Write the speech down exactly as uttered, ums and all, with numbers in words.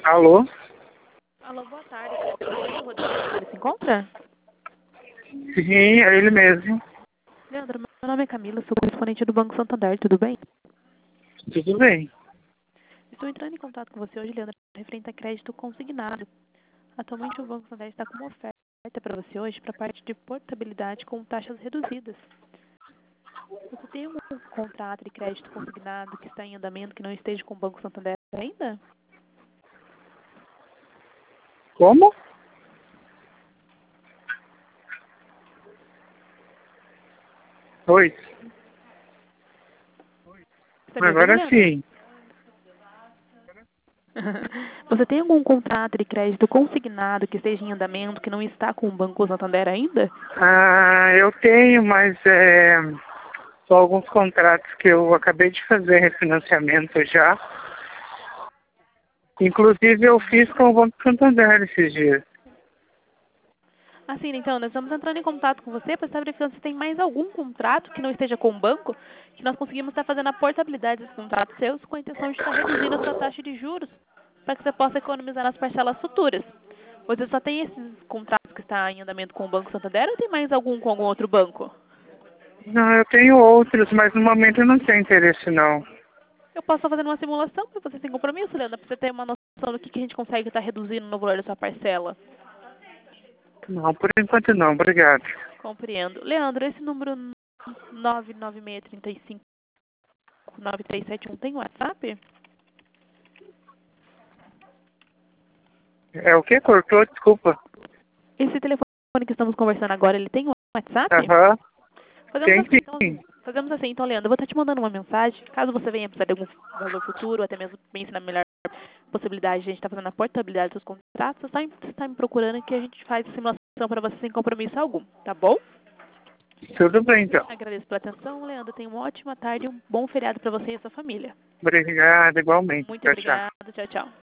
Alô? Alô, boa tarde. Leandro Rodrigues, ele se encontra? Sim, é ele mesmo. Leandro, meu nome é Camila, sou correspondente do Banco Santander, tudo bem? Tudo bem. Estou entrando em contato com você hoje, Leandro, referente a crédito consignado. Atualmente o Banco Santander está com uma oferta para você hoje para a parte de portabilidade com taxas reduzidas. Você tem algum contrato de crédito consignado que está em andamento que não esteja com o Banco Santander ainda? Como? Oi. Você me ouvindo, Agora Leandro? sim. Você tem algum contrato de crédito consignado que esteja em andamento que não está com o Banco Santander ainda? Ah, eu tenho, mas é, só alguns contratos que eu acabei de fazer refinanciamento já. Inclusive eu fiz com o Banco Santander esses dias. Assim, então, nós estamos entrando em contato com você para saber se você tem mais algum contrato que não esteja com o banco, que nós conseguimos estar fazendo a portabilidade desses contratos seus com a intenção de estar reduzindo a sua taxa de juros para que você possa economizar nas parcelas futuras. Você só tem esses contratos que estão em andamento com o Banco Santander ou tem mais algum com algum outro banco? Não, eu tenho outros, mas no momento eu não tenho interesse não. Eu posso estar fazendo uma simulação para você sem compromisso, Leandro, para você ter uma noção do que, que a gente consegue estar reduzindo no valor da sua parcela. Não, por enquanto não, obrigado. Compreendo. Leandro, esse número nove nove seis três cinco nove três sete um tem WhatsApp? É o que? Cortou? Desculpa. Esse telefone que estamos conversando agora, ele tem WhatsApp? Aham. Fazemos Tem assim, então, sim. fazemos assim, então, Leandro, eu vou estar te mandando uma mensagem, caso você venha precisar de algum valor futuro, ou até mesmo pense na melhor possibilidade de a gente estar fazendo a portabilidade dos contratos, você está, você está me procurando que a gente faz a simulação para você sem compromisso algum, tá bom? Tudo bem então. Agradeço pela atenção, Leandro. Tenha uma ótima tarde e um bom feriado para você e a sua família. Obrigado, igualmente. Muito Tchau, tchau. obrigada. Tchau, tchau.